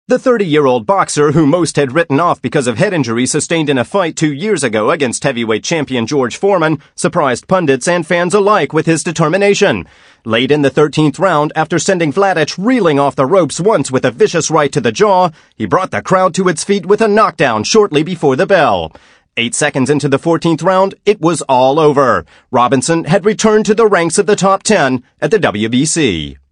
The 30-year-old boxer, who most had written off because of head injury sustained in a fight 2 years ago against heavyweight champion George Foreman, surprised pundits and fans alike with his determination. Late in the 13th round, after sending Vladic reeling off the ropes once with a vicious right to the jaw, he brought the crowd to its feet with a knockdown shortly before the bell. 8 seconds into the 14th round, it was all over. Robinson had returned to the ranks of the top 10 at the WBC.